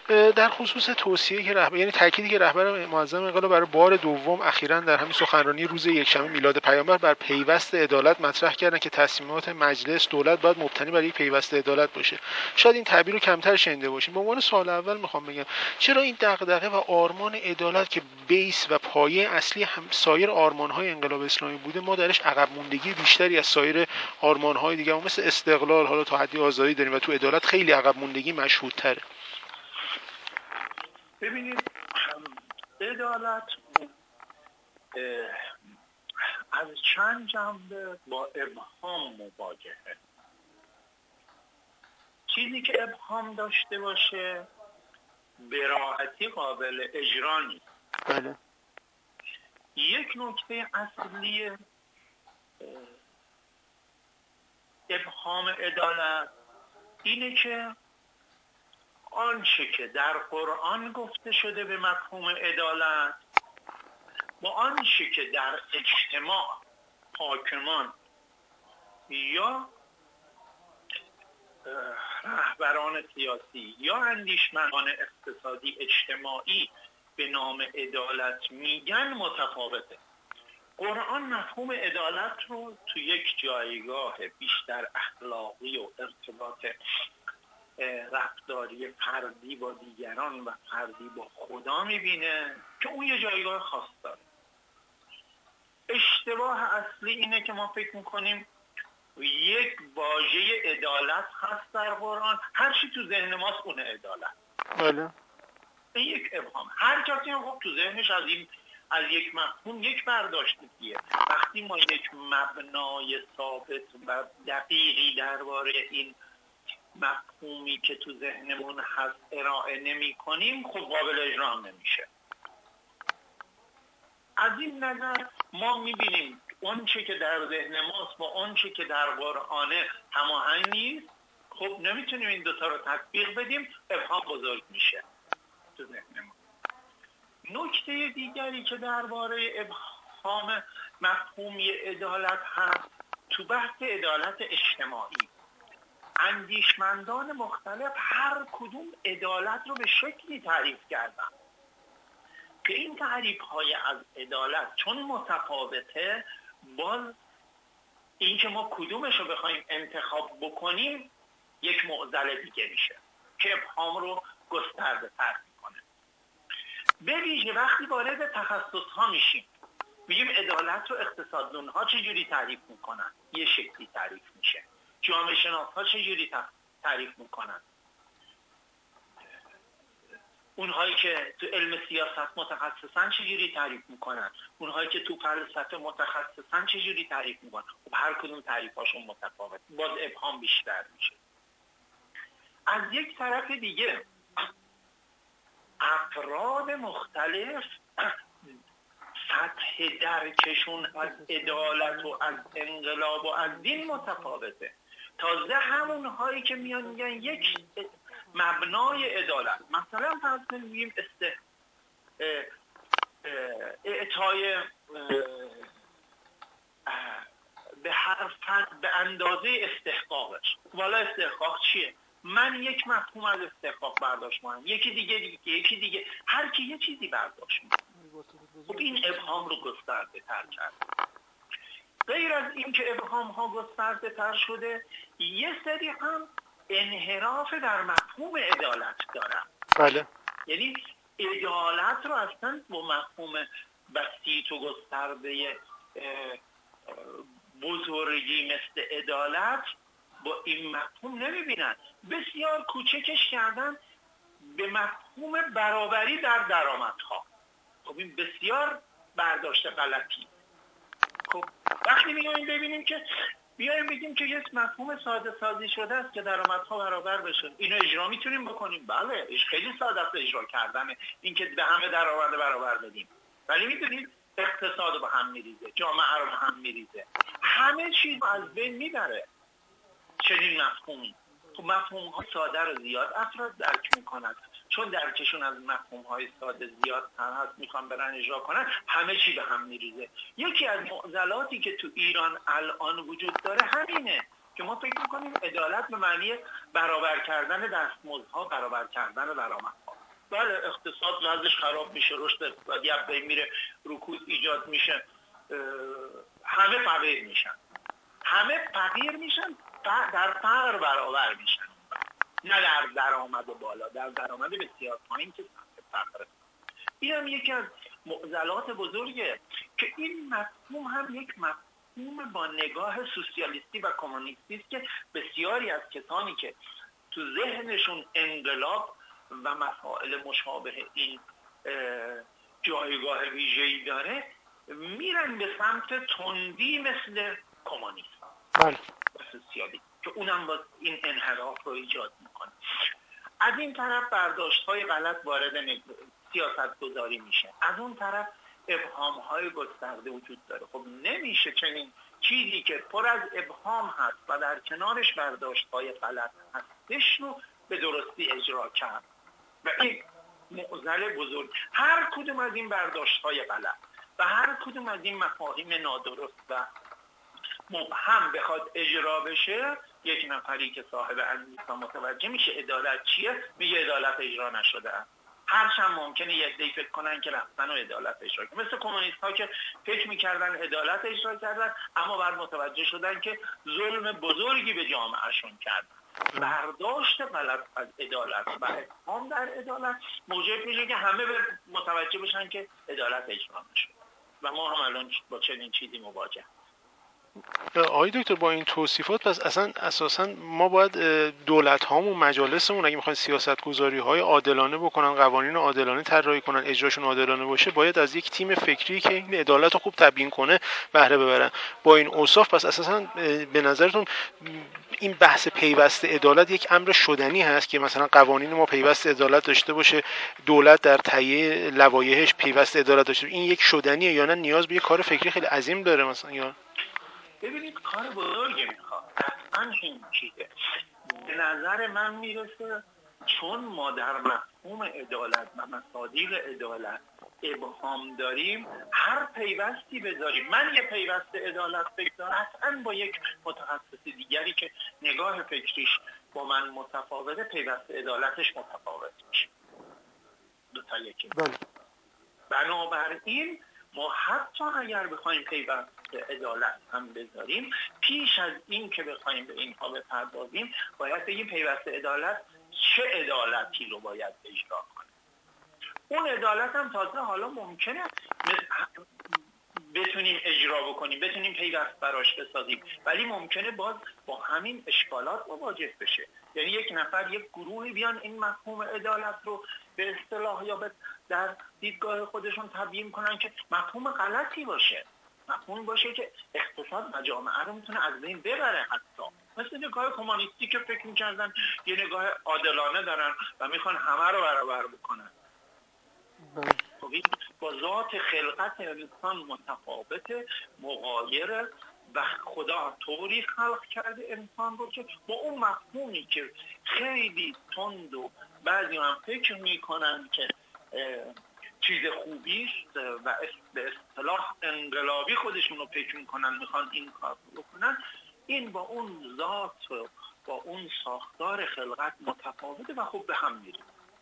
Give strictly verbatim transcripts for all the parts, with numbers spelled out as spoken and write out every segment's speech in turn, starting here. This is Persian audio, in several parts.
در خصوص توصیه که رهبر یعنی تأکیدی که رهبر معظم انقلاب برای بار دوم اخیراً در همین سخنرانی روز یکشنبه میلاد پیامبر بر پیوست عدالت مطرح کردن که تصمیمات مجلس دولت باید مبتنی بر یک پیوست عدالت باشه. شاید این تعبیر رو کمتر شنیده باشیم. به عنوان سوال اول میخوام بگم چرا این دغدغه و آرمان عدالت که بیس و پایه اصلی هم سایر آرمان‌های انقلاب اسلامی بوده ما درش عقب موندگی بیشتری از سایر آرمان‌های دیگه مثل استقلال حالا تا حدی آزادی داریم و تو عدالت خیلی عقب موندگی مشهودتره. ببینید عدالت از چند جنبه با ابهام مواجهه. چیزی که ابهام داشته باشه به راحتی قابل اجرا نیست. بله. یک نکته اصلی ابهام عدالت اینه که آنچه که در قرآن گفته شده به مفهوم عدالت با آنچه که در اجتماع حاکمان یا رهبران سیاسی یا اندیشمندان اقتصادی اجتماعی به نام عدالت میگن متفاوته. قرآن مفهوم عدالت رو تو یک جایگاه بیشتر اخلاقی و ارتباط رفتاری فردی با دیگران و فردی با خدا میبینه که اون یه جایگاه خاص داره. اشتباه اصلی اینه که ما فکر میکنیم یک واژه عدالت هست در قرآن، هر چی تو ذهن ماست اون عدالت. بله. این یک ابهام. هر کسی هم خب تو ذهنش از این از یک مفهوم یک برداشتگیه. وقتی ما یک مبنای ثابت و دقیقی درباره این مفهومی که تو ذهنمون هست ارائه نمی کنیم خب قابل اجرا نمیشه. از این نظر ما میبینیم اونچه که در ذهن ماست با اونچه که در قرآنه هماهنگ نیست، خب نمیتونیم این دوتا رو تطبیق بدیم، ابهام بزرگ میشه تو ذهن ما. نکته دیگری که درباره ابهام مفهومی عدالت هست تو بحث عدالت اجتماعی، اندیشمندان مختلف هر کدوم عدالت رو به شکلی تعریف کردن که این تعریف های از عدالت چون متفاوته، باز این که ما کدومش رو بخوایم انتخاب بکنیم یک معضل دیگه میشه که ابهام رو گسترده تر میکنه. به ویژه وقتی وارد تخصص ها میشیم میگیم عدالت رو اقتصاددون ها چجوری تعریف میکنن، یه شکلی تعریف میشه. جامعه شناس ها چجوری تعریف میکنن، اونهایی که تو علم سیاست متخصصن چجوری تعریف میکنن، اونهایی که تو فلسفه متخصصن چجوری تعریف میکنن. و هر کدوم تعریفاشون متفاوت، باز ابهام بیشتر میشه. از یک طرف دیگه افراد مختلف سطح درکشون از عدالت و از انقلاب و از دین متفاوته. تازه همون هایی که میان میگن یک مبنای عدالت، مثلا فرض کنیم است اعطای به هر فرد به اندازه استحقاقش. والا استحقاق چیه؟ من یک مفهوم از استحقاق برداشت می‌کنم، یکی دیگه دیگه یکی دیگه هر کی یه چیزی برداشت می‌کنه. خب این ابهام رو گسترده تر کرد. غیر از این که ابهام ها گسترده تر شده، یه سری هم انحراف در مفهوم عدالت دارن. بله. یعنی عدالت رو اصلا با مفهوم بسیط و گسترده بزرگی مثل عدالت با این مفهوم نمیبینن، بسیار کوچکش کردن به مفهوم برابری در درآمدها. خب این بسیار برداشت غلطی. خب وقتی میگیم ببینیم که بیایم بگیم که یک مفهوم ساده سازی شده است که درآمدها برابر بشه، اینو اجرا میتونیم بکنیم. بله خیلی ساده است اجرا کردن این که به همه درآمد برابر بدیم، ولی میدونید اقتصاد رو به هم میریزه، جامعه رو به هم میریزه، همه چیز از بین میبره چنین مفهومی. خب مفهوم های ساده رو زیاد افراد درک میکنن، چون درکشون از مفهوم های ساده زیاد هست میخوان برن اجرا کنن، همه چی به هم میریزه. یکی از معضلاتی که تو ایران الان وجود داره همینه که ما فکر میکنیم عدالت به معنی برابر کردن دستمزدها، برابر کردن درآمدها. بله اقتصاد وضعش خراب میشه، رشد اقتصادی از بین میره، رکود ایجاد میشه، همه فقیر میشن، همه فقیر میشن، در فقر برابر میشن، نه در درآمد بالا، در درآمد بسیار پایین که فقر. این هم یکی از معضلات بزرگه که این مفهوم هم یک مفهوم با نگاه سوسیالیستی و کمونیستی است که بسیاری از کسانی که تو ذهنشون انقلاب و مسائل مشابه این جایگاه ویژه‌ای داره میرن به سمت تندی مثل کمونیسم بله و سوسیالیسم که اونم با این انحراف رو ایجاد میکنه. از این طرف برداشت‌های غلط وارد سیاست گذاری میشه، از اون طرف ابهام‌های گسترده وجود داره. خب نمیشه چنین چیزی که پر از ابهام هست و در کنارش برداشت‌های غلط هستش رو به درستی اجرا کرد و این معضل بزرگ. هر کدوم از این برداشت‌های غلط و هر کدوم از این مفاهیم نادرست و مبهم بخواد اجرا بشه، یک نفری که صاحب اندیشه متوجه میشه عدالت چیه، میگه عدالت اجرا نشده است. هرچند ممکنه یک عده‌ای فکر کنن که رفتن و عدالت اجرا کردن، مثل کمونیست ها که فکر میکردن عدالت اجرا کردن اما بعد متوجه شدن که ظلم بزرگی به جامعهشون کردن. برداشت غلط از عدالت و اتهام در عدالت موجب میشه که همه متوجه بشن که عدالت اجرا نشده و ما هم الان با چنین چیزی مواجه. آقای دکتر با این توصیفات پس اصلا اساسا ما باید دولت هامون مجالسمون اگه میخواین سیاست گذاری های عادلانه بکنن، قوانین عادلانه طراحی کنن، اجراشون عادلانه باشه، باید از یک تیم فکری که این عدالت رو خوب تبیین کنه بهره ببرن. با این اوصاف پس اساسا به نظرتون این بحث پیوسته عدالت یک امر شدنی هست که مثلا قوانین ما پیوسته عدالت داشته باشه، دولت در تهیه لوایحش پیوسته عدالت داشته باشه، این یک شدنیه یا نه نیاز به یک کار فکری خیلی عظیم داره مثلا؟ یا ببینید کار بزرگی میخواد، اصلا این چیزه. به نظر من میرسه چون ما در مفهوم عدالت و مصادیق عدالت ابهام داریم، هر پیوستی بذاریم، من یه پیوست عدالت فکر دارم، اصلا با یک متخصص دیگری که نگاه فکریش با من متفاوته پیوست عدالتش متفاوت میشه، دو تا یکی. بنابراین ما حتی اگر بخوایم پیوست عدالت هم بذاریم، پیش از این که بخوایم به اینها بپردازیم باید بگیم پیوست عدالت چه عدالتی رو باید اجرا کنه. اون عدالت هم تازه حالا ممکنه بتونیم اجرا بکنیم، بتونیم پیوست براش بسازیم، ولی ممکنه باز با همین اشکالات مواجه بشه. یعنی یک نفر، یک گروهی بیان این مفهوم عدالت رو به اصطلاح یا به در دیدگاه خودشون تبیین کنن که مفهوم غلطی باشه، مفهوم باشه که اقتصاد و جامعه رو میتونه از بین ببره، حتی مثل نگاه کمونیستی که فکر میکردن یه نگاه عادلانه دارن و میخوان همه رو برابر بکنن. خب این با ذات خلقت انسان متفاوته، مغایره و خدا طوری خلق کرده انسان رو که با اون مفهومی که خیلی تند و بعضی هم فکر میکنن که چیز خوبی است و به اصطلاح انقلابی خودشون رو فکر میکنن میخوان این کار رو بکنن، این با اون ذات و با اون ساختار خلقت متفاوته و خب به هم میره.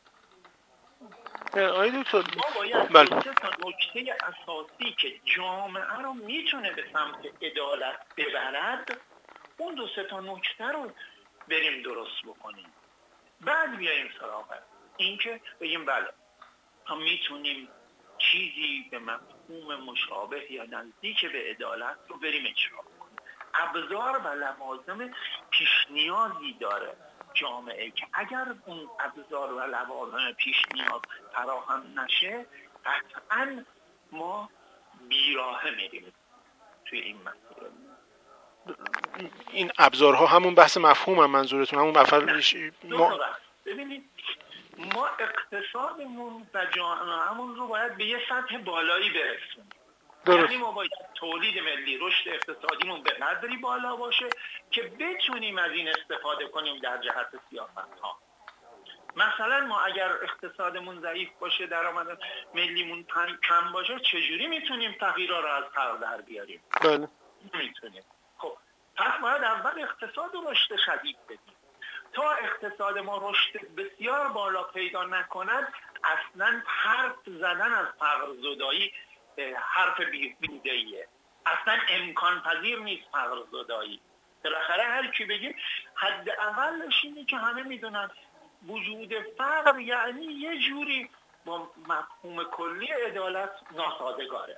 آقای دکتر ما باید بله. دو تا نکته اساسی که جامعه رو میتونه به سمت عدالت ببرد، اون دو سه تا نکته رو بریم درست بکنیم، بعد بیاییم سراغ این که بگیم بله ما میتونیم چیزی به مفهوم مشابه یا نزدیک به عدالت رو بریم اجرا کنیم. ابزار و لوازم پیش نیازی داره جامعه که اگر اون ابزار و لوازم پیش نیاز فراهم نشه قطعاً ما بیراهه میریم توی این مسئله. این ابزارها همون بحث مفهوم هم منظورتون همون مفهوم ما ببینید ما اقتصادمون و جامعه‌مون رو باید به یه سطح بالایی برسونیم. یعنی ما باید تولید ملی، رشد اقتصادیمون به قدری بالا باشه که بتونیم از این استفاده کنیم در جهت سیاست‌ها. مثلا ما اگر اقتصادمون ضعیف باشه، درآمد ملیمون کم باشه، چجوری میتونیم فقیرها رو از فقر در بیاریم؟ بله. نمیتونیم. خب پس باید اول اقتصاد رو رشد شدید بدیم تا اقتصاد ما رشد بسیار بالا پیدا نکند اصلا حرف زدن از فقر زدایی حرف بیهوده‌ایه، اصلا امکان پذیر نیست فقر زدایی. بالاخره هر کی بگیم حداقلش اینه که همه میدونن وجود فقر یعنی یه جوری با مفهوم کلی عدالت ناسازگاره.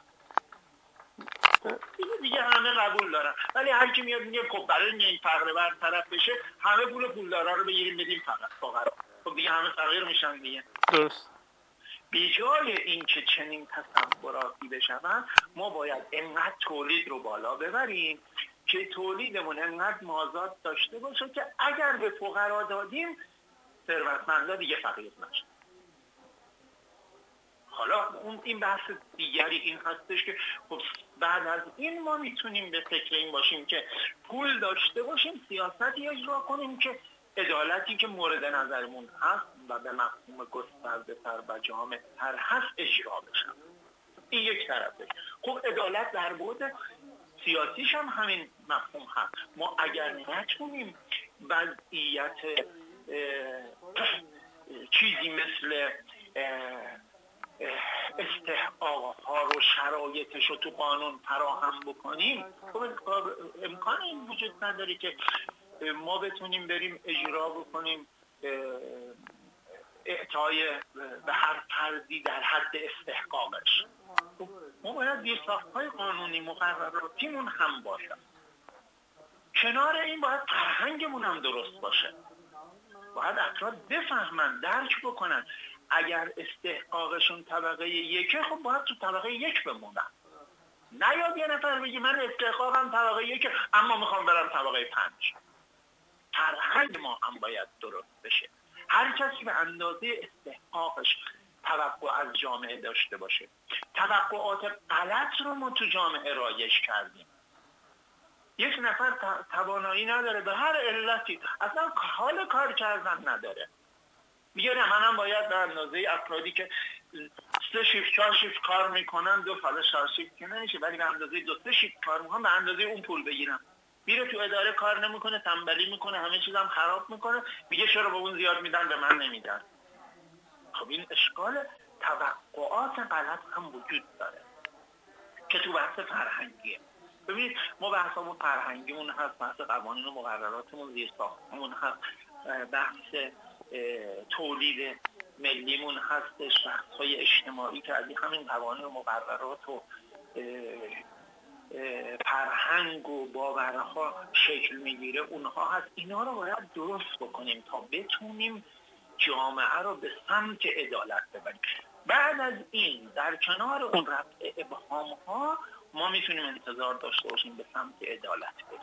دیگه دیگه همه قبول دارن، ولی هر کی میاد میگه خب برای اینکه این فقر برطرف بشه همه پول پولدارا رو بگیریم بدیم فقط فقرا، خب دیگه همه فقیر میشن دیگه. درست. بی جای اینکه چنین تصوراتی بشن ما باید انقدر تولید رو بالا ببریم که تولیدمون انقدر مازاد داشته باشه که اگر به فقرا دادیم ثروتمندا دیگه فقیر نشن. حالا اون این بحث دیگری این هستش که خب بعد از این ما میتونیم به فکر این باشیم که پول داشته باشیم، سیاستی اجرا کنیم که عدالتی که مورد نظرمون هست و به مفهوم گسترده تر و جامع تر هست اجرا بشن. این یک طرفه. خب عدالت در بعد سیاسیش هم همین مفهوم هست. ما اگر نتونیم وضعیت چیزی مثل استحقاق‌ها رو شرایطش رو تو قانون فراهم بکنیم، خب امکان این وجود نداره که ما بتونیم بریم اجرا بکنیم اعطای به هر فردی در حد استحقاقش. ما باید زیرساخت‌های قانونی مقرراتیمون هم باشه. کنار این باید فرهنگمون هم درست باشه. باید افراد بفهمن، درک بکنن اگر استحقاقشون طبقه یکه خب باید تو طبقه یک بمونن. نیاد یه نفر بگی من استحقاقم طبقه یکه اما میخوام برم طبقه پنج. فرهنگ ما هم باید درست بشه. هر کسی به اندازه استحقاقش توقع از جامعه داشته باشه. توقعات غلط رو ما تو جامعه رایج کردیم. یک نفر توانایی نداره به هر علتی اصلا حال کار کردن نداره، میگه نه منم باید به اندازه افرادی که سه شیفت چهار شیفت کار میکنن دو فاز چهار شیفت که نمیشه، ولی به اندازه دو سه شیفت کار میکنن به اندازه اون پول بگیرم. میره تو اداره کار نمیکنه، تنبلی میکنه، همه چیزم خراب میکنه، میگه چرا به اون زیاد میدن به من نمیدن. خب این اشکال توقعات غلط هم وجود داره که تو بحث فرهنگیه. ببینید ما بحثمون فرهنگیمون هست، بحث قوانین و مقرراتمون زیرساختمون هست، بحث تولید ملیمون هستش، بحث‌های اجتماعی که از همین قوانین و مقررات و فرهنگ و باورها شکل میگیره اونها هست. اینا رو باید درست بکنیم تا بتونیم جامعه رو به سمت عدالت ببریم. بعد از این در کنار اون رفع ابهام ها ما میتونیم انتظار داشته باشیم به سمت عدالت بریم.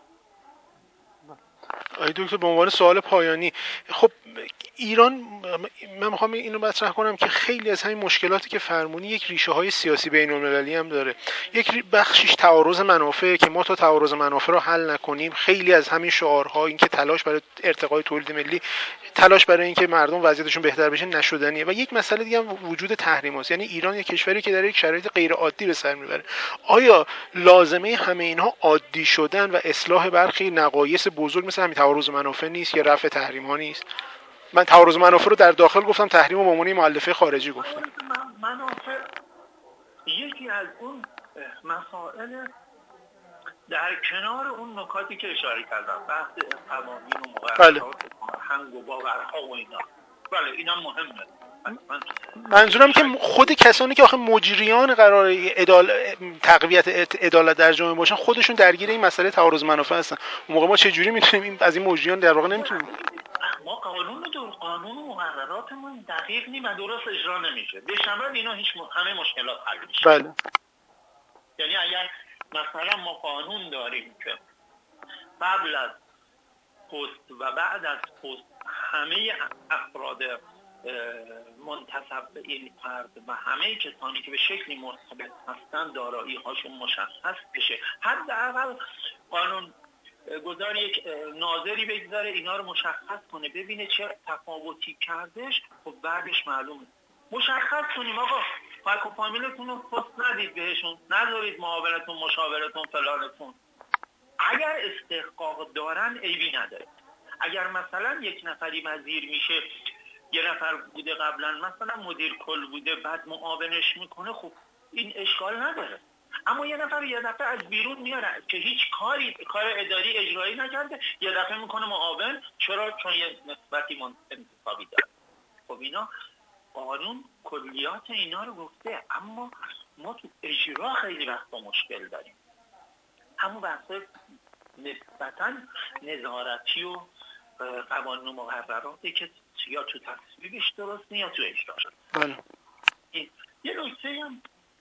آقای دکتر به عنوان سوال پایانی، خب ایران، من میخوام اینو مطرح کنم که خیلی از همین مشکلاتی که فرمونی یک ریشه های سیاسی بین المللی هم داره. یک بخشش تعارض منافع که ما تا تعارض منافع رو حل نکنیم، خیلی از همین شعارها این که تلاش برای ارتقای تولید ملی، تلاش برای اینکه مردم وضعیتشون بهتر بشه نشدنیه. و یک مسئله دیگه هم وجود تحریم است. یعنی ایران یک کشوری که در یک شرایط غیر عادی به سر میبره. آیا لازمه همه اینها عادی شدن و اصلاح برخی نقایص بزرگ مثل همین تعارض منافع نیست یا رفع تحریم ها نیست؟ من تعارض منافع رو در داخل گفتم، تحریم رو به عنوان مؤلفه خارجی گفتم. منافع یکی از اون مسائل در کنار اون نکاتی که اشاره کردم، بحث قوانین و مقررات و فرهنگ و باورها و اینا، بله اینا مهمه. منظورم که خود کسانی که آخه مجریان قرار عدال... تقویت عدالت در جامعه باشن خودشون درگیر این مسئله تعارض منافع هستن. اون موقع ما چه جوری میتونیم از این مجریان در واقع نمیتونیم ما قانون دور قانون و مقرراتمون دقیق نیم و درست اجرا نمیشه. بشنبه اینا هیچ م... همه مشکلات حل میشه. بله. یعنی اگر مثلا ما قانون داریم که قبل از پست و بعد از پست همه افراد منتسب به این فرد و همه کسانی که به شکلی مرتبط هستند دارایی هاشون مشخص بشه، حداقل قانون گذار یک ناظری بگذاره اینا رو مشخص کنه، ببینه چه تفاوتی کردش، خب بعدش معلومه مشخص کنیم آقا فک و فامیلتون رو پست ندید بهشون، نذارید معاونتون مشاورتون فلانتون. اگر استحقاق دارن عیبی نداره، اگر مثلا یک نفری وزیر میشه، یه نفر بوده قبلا مثلا مدیر کل بوده بعد معاونش میکنه، خب این اشکال نداره. اما یه نفر یه دفعه از بیرون میاره که هیچ کاری کار اداری اجرایی نکرده، یه دفعه میکنه معاون. چرا؟ چون یه نسبتی انتخابی داره. خب اینا قانون کلیات اینا رو گفته، اما ما تو اجرا خیلی وقتا مشکل داریم. همون بحث نسبتاً نظارتی و قوانین و مقرراتی که یا تو تصویبش درست یا تو اجراش. بله. یه نکته هم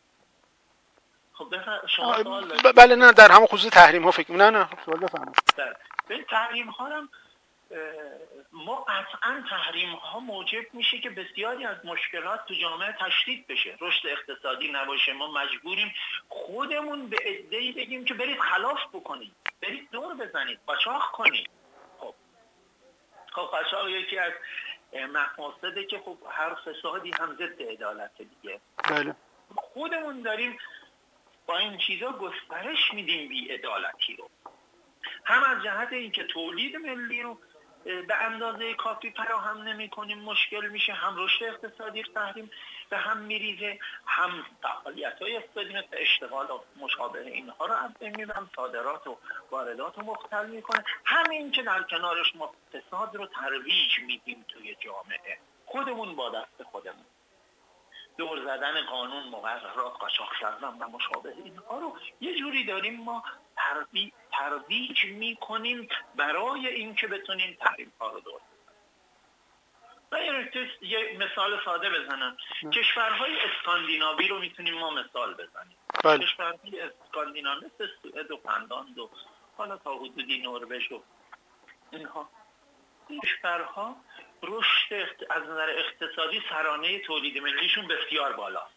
خب بفرمایید شما سوال ب... بله نه در همون خصوص تحریم ها فکر نه نه سوال بفرمایید. به تحریم ها هم ما قطعا تحریم ها موجب میشه که بسیاری از مشکلات تو جامعه تشدید بشه، رشد اقتصادی نباشه، ما مجبوریم خودمون به عده‌ای بگیم که برید خلاف بکنید، برید دور بزنید، قاچاق کنید. خب خب قاچاق یکی از مفاسده که خب هر فسادی هم ضد عدالت دیگه. بله. خودمون داریم با این چیزا گسترش میدیم بی عدالتی رو، هم از جهت اینکه تولید ملی رو به اندازه کافی فراهم نمی‌کنیم مشکل میشه، هم رشد اقتصادی تحریم به هم میریزه، هم فعالیت‌های اقتصادی مثل اشتغال و مشابه اینها رو از بین میبرم، صادرات و واردات رو مختل میکنه. همین که در کنارش ما فساد رو ترویج میدیم توی جامعه، خودمون با دست خودمون دور زدن قانون، مقررات، قاچاق کردن و مشابه اینها رو یه جوری داریم ما ترویج میکنیم برای اینکه بتونیم تحریم ها رو دور بزنیم. و یه مثال ساده بزنم، کشورهای اسکاندیناوی رو میتونیم ما مثال بزنیم. بله. کشورهای اسکاندیناوی مثل سوئد و فنلاند و حالا تا حدودی نروژ و اینها، این کشورها رشد از نظر اقتصادی سرانه تولید ملیشون بسیار بالاست.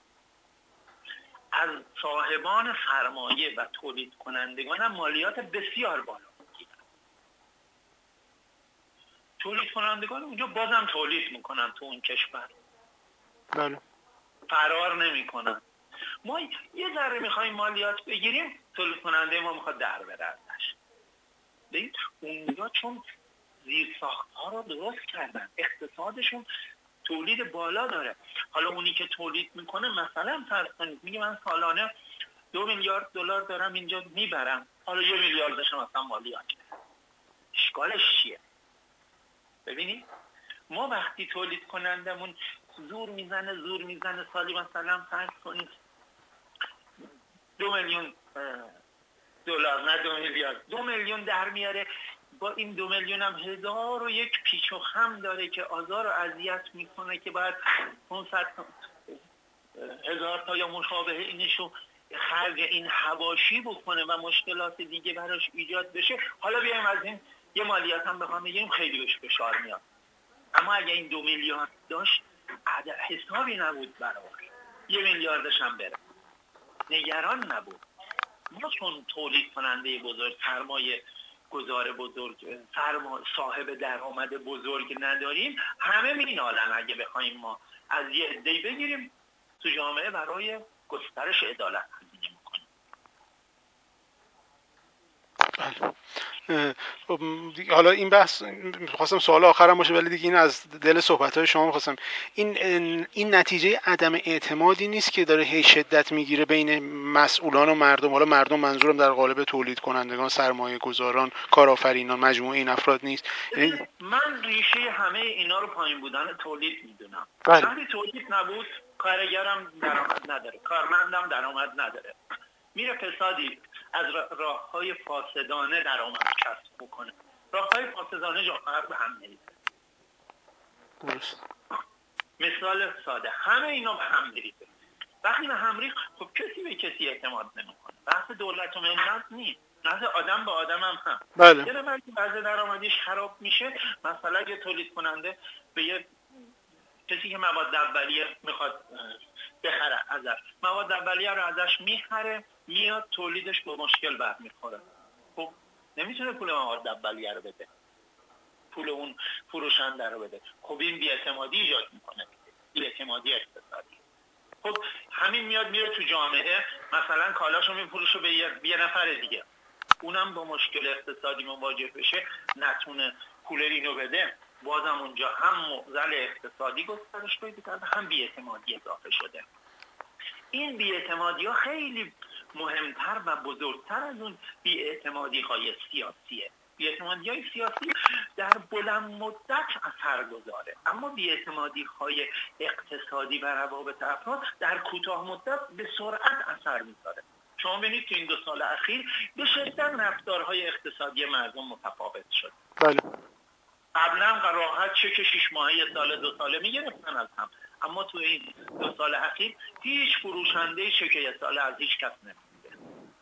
از صاحبان سرمایه و تولید کنندگان هم مالیات بسیار بالا میگیرن. تولید کنندگان اونجا بازم تولید میکنن تو اون کشور. بله. فرار نمیکنن. ما یه ذره میخوایم مالیات بگیریم، تولید کننده ما میخواد در بره ازش. ببین اونجا چون زیر ساخت‌ها رو درست کردن، اقتصادشون تولید بالا داره. حالا اونی که تولید میکنه مثلا فرض کنید میگه من سالانه دو میلیارد دلار دارم اینجا میبرم، حالا یه میلیاردش مثلا مالیات، اشکالش چیه؟ ببینید ما وقتی تولید کنندمون زور میزنه زور میزنه سالی مثلا فرض کنید دو میلیون دلار، نه دو میلیارد، دو میلیون در میاره، با این دو میلیون هم هزار و یک پیچ و خم داره که آزار و اذیت میکنه که باید پانصد هزار تا یا مشابه اینشو خرج این حواشی بکنه و مشکلات دیگه براش ایجاد بشه. حالا بیایم از این یه مالیات هم بخوام بگیریم، خیلی بهش فشار میاد. اما اگه این دو میلیارد داشت حسابی نبود براش، یه میلیاردش هم بره، نگران نبود. ما چون تولید کننده بزرگ، سرمایه گذار بزرگ، سرما صاحب درآمد بزرگ نداریم، همه مینالن اگه بخوایم ما از یه عده‌ای بگیریم تو جامعه برای گسترش عدالت زندگی میکنیم. حالا این بحث می‌خواستم سوال آخرم باشه ولی دیگه این از دل صحبت‌های شما می‌خواستم، این این نتیجه عدم اعتمادی نیست که داره هی شدت میگیره بین مسئولان و مردم؟ حالا مردم منظورم در قالب تولید کنندگان، سرمایه گذاران، کارآفرینان، مجموعه این افراد نیست. یعنی من ریشه همه اینا رو پایین بودن تولید میدونم. وقتی تولید نبود کارگرم درآمد نداره، کارمندم درآمد نداره، میره فسادی از راه‌های فاسدانه درآمد کسب بکنه. راه‌های فاسدانه جامعه رو به هم می‌ریزه. درست. مثال ساده، همه اینا به هم می‌ریزه. وقتی به هم ریخت خب کسی به کسی اعتماد نمی‌کنه. بحث دولت و ملت نیست، بحث آدم به آدم هم هم. بله. یه نفر که وضع درآمدیش خراب میشه، مثلا یه تولید کننده به یه کسی که مواد اولیه میخواد بخره ازش، مواد اولیه رو ازش میخره، میاد تولیدش با مشکل برمیخوره. خب نمیتونه پول مواد اولیه رو بده، پول اون فروشنده رو بده. خب این بی‌اعتمادی ایجاد میکنه، بی‌اعتمادی اقتصادی. خب همین میاد میره تو جامعه، مثلا کالاشو میفروشه به یه نفر دیگه، اونم با مشکل اقتصادی مواجه بشه نتونه پول اینو بده، بازم اونجا هم معضل اقتصادی گسترش پیدا کرده، هم بی‌اعتمادی اضافه شده. این بی‌اعتمادی‌ها خیلی مهمتر و بزرگتر از اون بی‌اعتمادی‌های سیاسیه. بی‌اعتمادی‌های سیاسی در بلند مدت اثر گذاره، اما بی‌اعتمادی‌های اقتصادی و روابط افراد در کوتاه مدت به سرعت اثر می‌ذاره. شما ببینید تو این دو سال اخیر به شدت رفتارهای اقتصادی مردم متفاوت شد. بله. قبلا راحت چک شش ماهه سال دو ساله میگرفتن از هم، اما تو این دو سال اخیر هیچ فروشنده چک یک ساله از هیچ کس نمیده.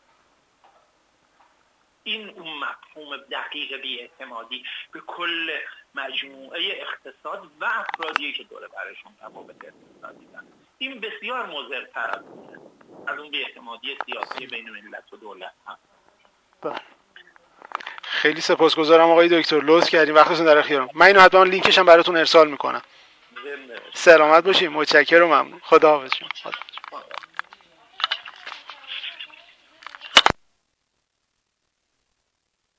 این اون مفهوم دقیق بی‌اعتمادی به کل مجموعه اقتصاد و افرادی که دوره برشون روابط اقتصادی دارن. این بسیار مضرتر از از اون بی‌اعتمادی سیاسی بین ملت و دولت هست. بله. خیلی سپاسگزارم آقای دکتر، لطف کردین، وقتتون در اختیارم. من اینو حتما لینکش هم براتون ارسال میکنم. سلامت باشین، متشکرم و ممنون. خداحافظ.